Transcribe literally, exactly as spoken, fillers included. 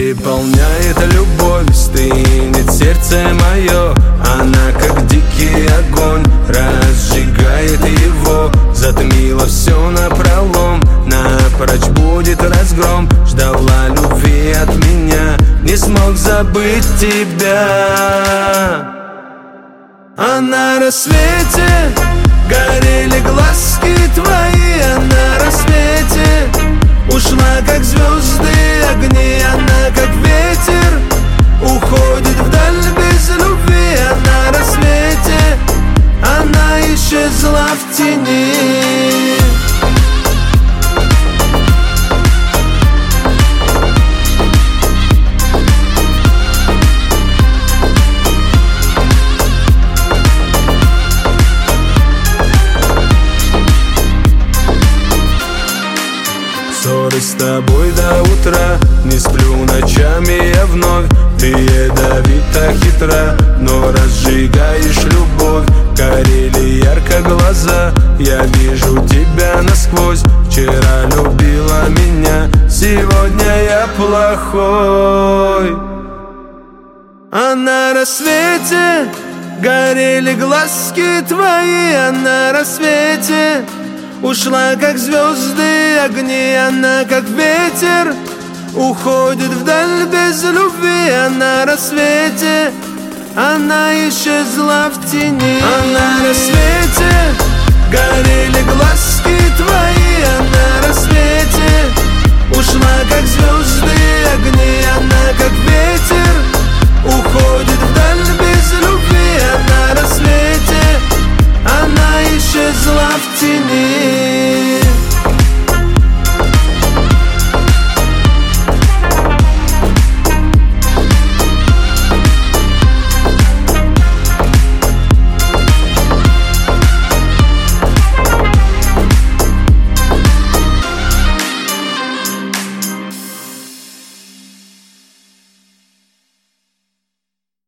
переполняет любовь, стынет сердце мое. Она как дикий огонь разжигает его, затмила все напролом, напрочь будет разгром. Ждала любви от меня, не смог забыть тебя. А на рассвете горели глазки твои, а на рассвете ушла как звезды огни. Она как ветер уходит вдаль без любви, а на рассвете она исчезла в тени. Ссоры с тобой до утра, не сплю ночами я вновь. Ты ядовита, хитра, но разжигаешь любовь. Горели ярко глаза, я вижу тебя насквозь. Вчера любила меня, сегодня я плохой. А на рассвете горели глазки твои, а на рассвете ушла как звезды огни. Она как ветер уходит вдаль без любви, а на рассвете она исчезла в тени. А на рассвете горели глазки твои, а на рассвете ушла как звезды огни. Она как ветер